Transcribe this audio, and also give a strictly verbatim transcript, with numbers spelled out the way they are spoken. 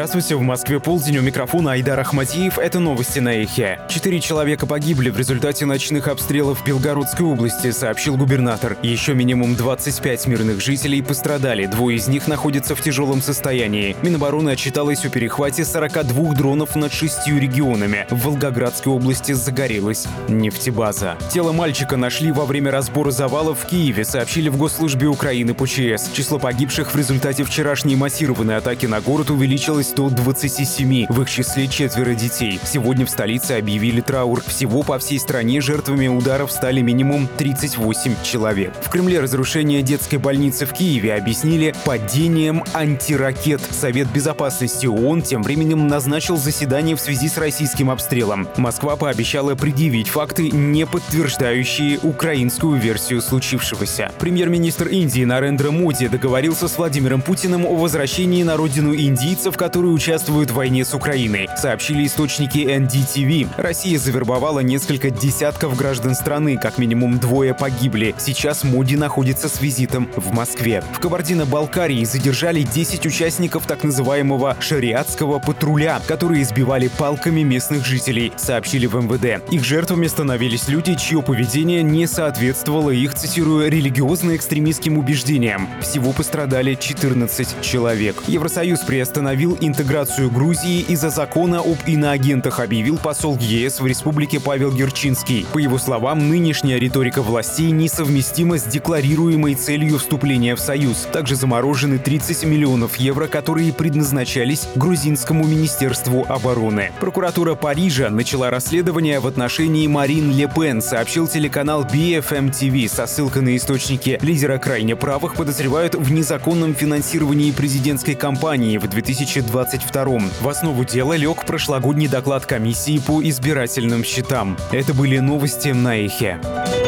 Здравствуйте, в Москве полдень, у микрофона Айдар Ахмадиев. Это новости на Эхе. Четыре человека погибли в результате ночных обстрелов в Белгородской области, сообщил губернатор. Еще минимум двадцать пять мирных жителей пострадали, двое из них находятся в тяжелом состоянии. Минобороны отчиталось о перехвате сорока двух дронов над шестью регионами. В Волгоградской области загорелась нефтебаза. Тело мальчика нашли во время разбора завалов в Киеве, сообщили в Госслужбе Украины по ЧС. Число погибших в результате вчерашней массированной атаки на город увеличилось до двадцати семи, в их числе четверо детей. Сегодня в столице объявили траур. Всего по всей стране жертвами ударов стали минимум тридцать восемь человек. В Кремле разрушение детской больницы в Киеве объяснили падением антиракет. Совет безопасности ООН тем временем назначил заседание в связи с российским обстрелом. Москва пообещала предъявить факты, не подтверждающие украинскую версию случившегося. Премьер-министр Индии Нарендра Моди договорился с Владимиром Путиным о возвращении на родину индийцев, которые участвуют в войне с Украиной, сообщили источники эн ди ти ви. Россия завербовала несколько десятков граждан страны, как минимум двое погибли. Сейчас Моди находится с визитом в Москве. В Кабардино-Балкарии задержали десять участников так называемого шариатского патруля, которые избивали палками местных жителей, сообщили в эм вэ дэ. Их жертвами становились люди, чье поведение не соответствовало их, цитирую, религиозно-экстремистским убеждениям. Всего пострадали четырнадцать человек. Евросоюз приостановил интеграцию Грузии из-за закона об иноагентах, объявил посол е эс в республике Павел Герчинский. По его словам, нынешняя риторика властей несовместима с декларируемой целью вступления в Союз. Также заморожены тридцать миллионов евро, которые предназначались грузинскому министерству обороны. Прокуратура Парижа начала расследование в отношении Марин Ле Пен, сообщил телеканал би эф эм ти ви со ссылкой на источники. Лидера крайне правых подозревают в незаконном финансировании президентской кампании в две тысячи двадцать втором. В основу дела лег прошлогодний доклад комиссии по избирательным счетам. Это были новости на Эхе.